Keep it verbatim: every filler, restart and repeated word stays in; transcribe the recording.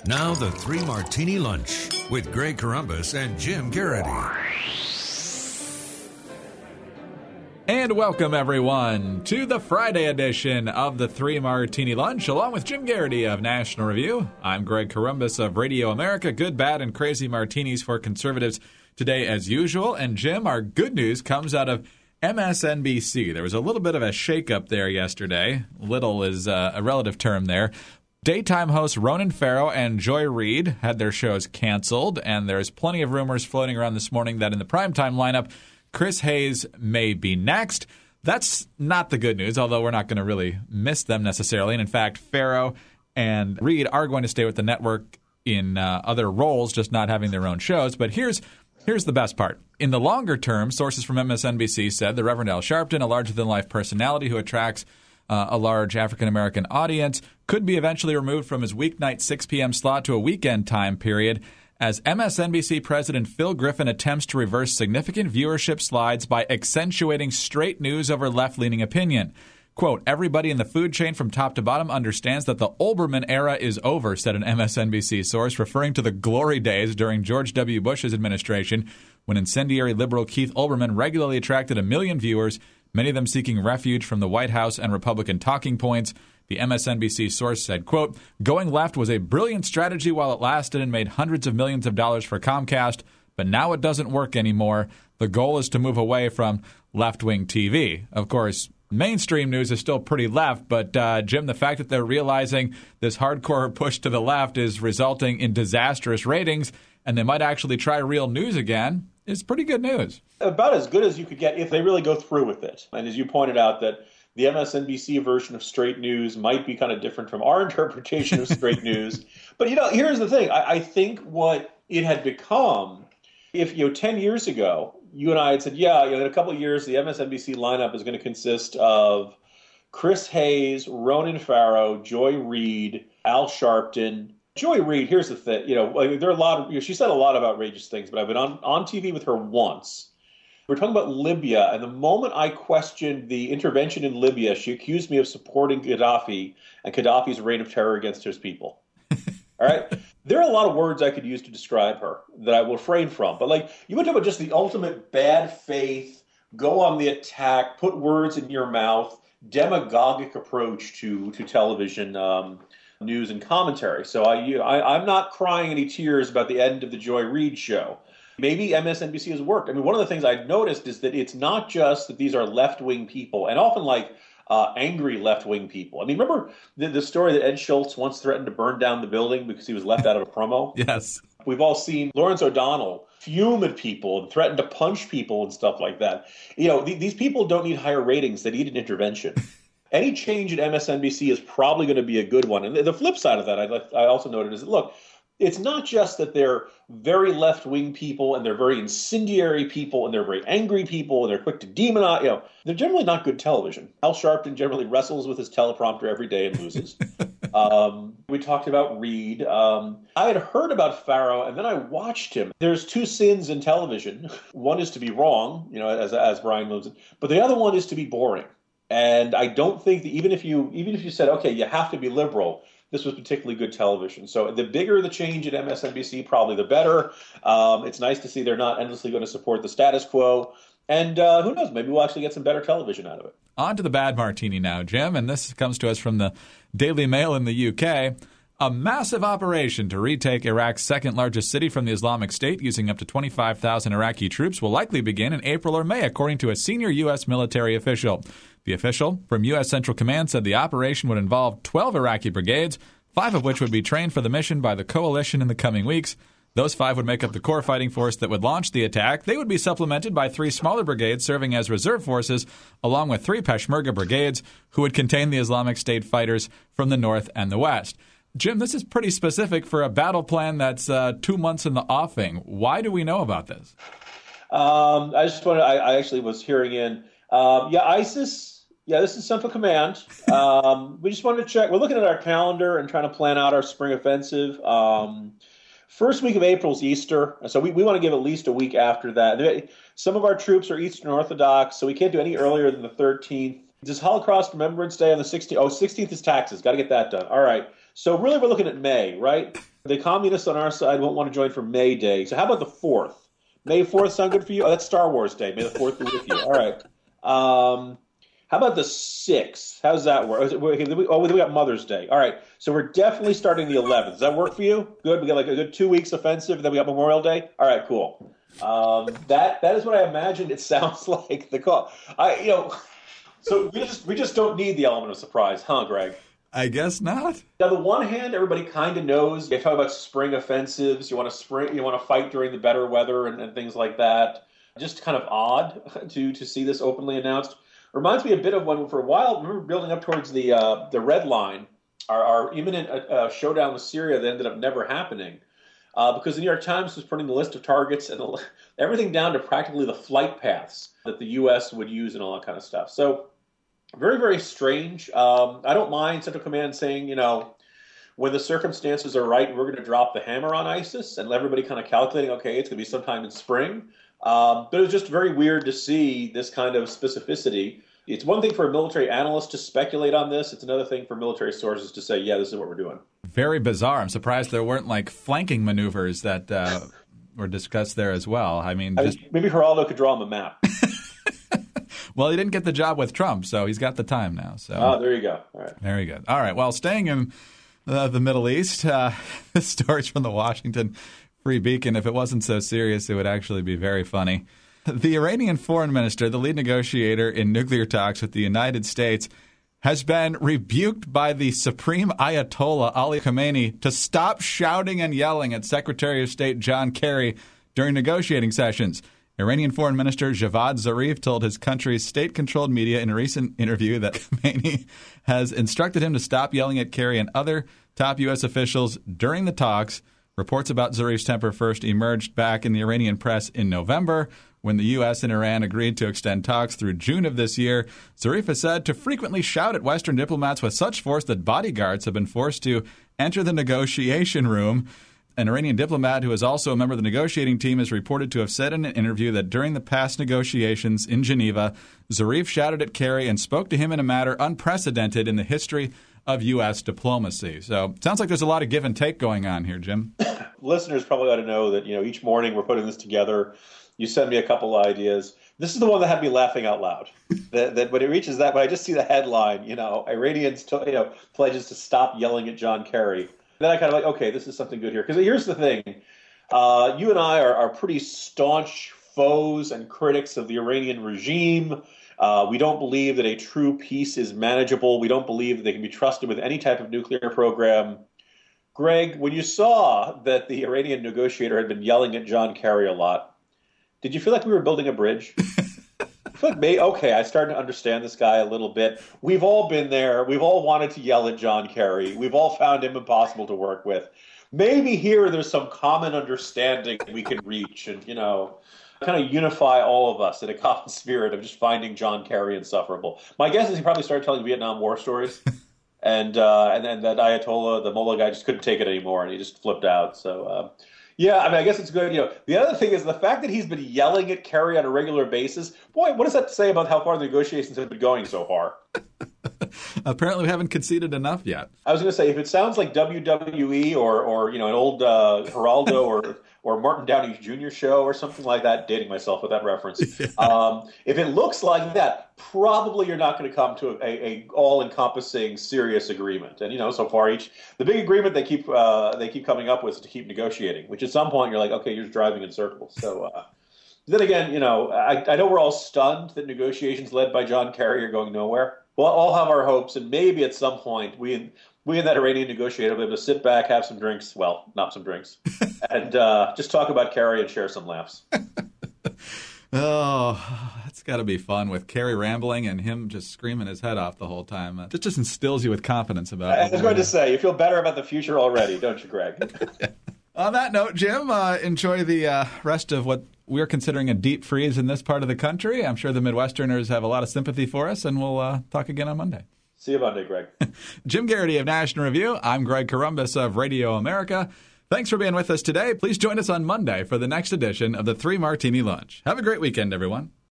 Now the Three Martini Lunch with Greg Corombos and Jim Garrity. And welcome, everyone, to the Friday edition of the Three Martini Lunch, along with Jim Garrity of National Review. I'm Greg Corombos of Radio America. Good, bad, and crazy martinis for conservatives today, as usual. And Jim, our good news comes out of M S N B C. There was a little bit of a shakeup there yesterday. Little is uh, a relative term there. Daytime hosts Ronan Farrow and Joy Reid had their shows canceled, and there's plenty of rumors floating around this morning that in the primetime lineup, Chris Hayes may be next. That's not the good news, although we're not going to really miss them necessarily. And in fact, Farrow and Reid are going to stay with the network in uh, other roles, just not having their own shows. But here's here's the best part. In the longer term, sources from M S N B C said the Reverend Al Sharpton, a larger-than-life personality who attracts uh, a large African-American audience, could be eventually removed from his weeknight six p.m. slot to a weekend time period, as M S N B C President Phil Griffin attempts to reverse significant viewership slides by accentuating straight news over left-leaning opinion. Quote, everybody in the food chain from top to bottom understands that the Olbermann era is over, said an M S N B C source, referring to the glory days during George W. Bush's administration, when incendiary liberal Keith Olbermann regularly attracted a million viewers, many of them seeking refuge from the White House and Republican talking points. The M S N B C source said, quote, going left was a brilliant strategy while it lasted and made hundreds of millions of dollars for Comcast, but now it doesn't work anymore. The goal is to move away from left-wing T V. Of course, mainstream news is still pretty left, but uh, Jim, the fact that they're realizing this hardcore push to the left is resulting in disastrous ratings and they might actually try real news again is pretty good news. About as good as you could get if they really go through with it. And as you pointed out, that the M S N B C version of straight news might be kind of different from our interpretation of straight news. But, you know, here's the thing. I, I think what it had become, if, you know, ten years ago, you and I had said, yeah, you know, in a couple of years, the M S N B C lineup is going to consist of Chris Hayes, Ronan Farrow, Joy Reid, Al Sharpton. Joy Reid, here's the thing. You know, there are a lot of, you know, she said a lot of outrageous things, but I've been on, on T V with her once. We're talking about Libya, and the moment I questioned the intervention in Libya, she accused me of supporting Gaddafi and Gaddafi's reign of terror against his people. All right? There are a lot of words I could use to describe her that I will refrain from. But, like, you want to talk about just the ultimate bad faith, go on the attack, put words in your mouth, demagogic approach to, to television um, news and commentary. So I, you, I, I'm not crying any tears about the end of the Joy Reid show. Maybe M S N B C has worked. I mean, one of the things I've noticed is that it's not just that these are left-wing people, and often like uh, angry left-wing people. I mean, remember the, the story that Ed Schultz once threatened to burn down the building because he was left out of a promo? Yes. We've all seen Lawrence O'Donnell fume at people and threaten to punch people and stuff like that. You know, th- these people don't need higher ratings. They need an intervention. Any change at M S N B C is probably going to be a good one. And the flip side of that, I, I also noted, is that, look, it's not just that they're very left-wing people and they're very incendiary people and they're very angry people and they're quick to demonize. You know, they're generally not good television. Al Sharpton generally wrestles with his teleprompter every day and loses. um, we talked about Reid. Um, I had heard about Farrow and then I watched him. There's two sins in television. One is to be wrong, you know, as as Brian moves it, but the other one is to be boring. And I don't think that even if you even if you said, okay, you have to be liberal, this was particularly good television. So the bigger the change at M S N B C, probably the better. Um, it's nice to see they're not endlessly going to support the status quo. And uh, who knows, maybe we'll actually get some better television out of it. On to the bad martini now, Jim. And this comes to us from the Daily Mail in the U K. A massive operation to retake Iraq's second-largest city from the Islamic State using up to twenty-five thousand Iraqi troops will likely begin in April or May, according to a senior U S military official. The official from U S Central Command said the operation would involve twelve Iraqi brigades, five of which would be trained for the mission by the coalition in the coming weeks. Those five would make up the core fighting force that would launch the attack. They would be supplemented by three smaller brigades serving as reserve forces, along with three Peshmerga brigades who would contain the Islamic State fighters from the north and the west. Jim, this is pretty specific for a battle plan that's uh, two months in the offing. Why do we know about this? Um, I just wanted, I, I actually was hearing in, um, yeah, ISIS, yeah, this is Central Command. Um, we just wanted to check. We're looking at our calendar and trying to plan out our spring offensive. Um, first week of April is Easter, so we, we want to give at least a week after that. Some of our troops are Eastern Orthodox, so we can't do any earlier than the thirteenth. Does Holocaust Remembrance Day on the sixteenth? Oh, sixteenth is taxes. Got to get that done. All right. So really we're looking at May, right? The communists on our side won't want to join for May Day. So how about the fourth? May fourth sound good for you? Oh, that's Star Wars Day. May the fourth be with you. All right. Um, how about the sixth? How's that work? Oh, we got Mother's Day. All right. So we're definitely starting the eleventh. Does that work for you? Good. We got like a good two weeks offensive, and then we got Memorial Day. All right, cool. Um, that that is what I imagined it sounds like. The call. I you know. So we just we just don't need the element of surprise, huh, Greg? I guess not. On the one hand, everybody kind of knows. You talk about spring offensives. You want to spring. You want to fight during the better weather and, and things like that. Just kind of odd to to see this openly announced. Reminds me a bit of when, for a while, remember building up towards the uh, the red line, our, our imminent uh, showdown with Syria that ended up never happening, uh, because the New York Times was putting the list of targets and the, everything down to practically the flight paths that the U S would use and all that kind of stuff. So very, very strange. Um, I don't mind Central Command saying, you know, when the circumstances are right, we're going to drop the hammer on ISIS, and everybody kind of calculating, okay, it's going to be sometime in spring. Um, but it was just very weird to see this kind of specificity. It's one thing for a military analyst to speculate on this. It's another thing for military sources to say, yeah, this is what we're doing. Very bizarre. I'm surprised there weren't like flanking maneuvers that uh, were discussed there as well. I mean, I just... mean maybe Geraldo could draw on the map. Well, he didn't get the job with Trump, so he's got the time now. So oh, there you go. All right. Very good. All right. Well, staying in uh, the Middle East, uh, this story's from the Washington Free Beacon. If it wasn't so serious, it would actually be very funny. The Iranian foreign minister, the lead negotiator in nuclear talks with the United States, has been rebuked by the Supreme Ayatollah Ali Khamenei to stop shouting and yelling at Secretary of State John Kerry during negotiating sessions. Iranian Foreign Minister Javad Zarif told his country's state-controlled media in a recent interview that Khamenei has instructed him to stop yelling at Kerry and other top U S officials during the talks. Reports about Zarif's temper first emerged back in the Iranian press in November, when the U S and Iran agreed to extend talks through June of this year. Zarif is said to frequently shout at Western diplomats with such force that bodyguards have been forced to enter the negotiation room. An Iranian diplomat who is also a member of the negotiating team is reported to have said in an interview that during the past negotiations in Geneva, Zarif shouted at Kerry and spoke to him in a manner unprecedented in the history of U S diplomacy. So it sounds like there's a lot of give and take going on here, Jim. Listeners probably ought to know that, you know, each morning we're putting this together. You send me a couple ideas. This is the one that had me laughing out loud. that, that when it reaches that, when I just see the headline, you know, Iranians, to, you know, pledges to stop yelling at John Kerry. Then I kind of like, okay, this is something good here. Because here's the thing. Uh, you and I are, are pretty staunch foes and critics of the Iranian regime. Uh, we don't believe that a true peace is manageable. We don't believe that they can be trusted with any type of nuclear program. Greg, when you saw that the Iranian negotiator had been yelling at John Kerry a lot, did you feel like we were building a bridge? I feel like, maybe, okay, I started to understand this guy a little bit. We've all been there. We've all wanted to yell at John Kerry. We've all found him impossible to work with. Maybe here there's some common understanding we can reach and, you know, kind of unify all of us in a common spirit of just finding John Kerry insufferable. My guess is he probably started telling Vietnam War stories. And uh, and then that Ayatollah, the mullah guy, just couldn't take it anymore, and he just flipped out. So, uh, yeah, I mean, I guess it's good. You know, the other thing is the fact that he's been yelling at Kerry on a regular basis. Boy, what does that say about how far the negotiations have been going so far? Apparently, we haven't conceded enough yet. I was going to say, if it sounds like W W E or, or you know, an old uh, Geraldo or or Martin Downey Junior show or something like that, dating myself with that reference. Yeah. Um, if it looks like that, probably you're not going to come to a, a all-encompassing, serious agreement. And you know, so far, each the big agreement they keep uh, they keep coming up with is to keep negotiating. Which at some point you're like, okay, you're just driving in circles. So. Uh, Then again, you know, I, I know we're all stunned that negotiations led by John Kerry are going nowhere. We'll all have our hopes, and maybe at some point we we and that Iranian negotiator will be able to sit back, have some drinks, well, not some drinks, and uh, just talk about Kerry and share some laughs. Oh, that's got to be fun with Kerry rambling and him just screaming his head off the whole time. It just instills you with confidence about it. I was going to say, you feel better about the future already, don't you, Greg? On that note, Jim, uh, enjoy the uh, rest of what we're considering a deep freeze in this part of the country. I'm sure the Midwesterners have a lot of sympathy for us, and we'll uh, talk again on Monday. See you Monday, Greg. Jim Garrity of National Review. I'm Greg Corombos of Radio America. Thanks for being with us today. Please join us on Monday for the next edition of the Three Martini Lunch. Have a great weekend, everyone.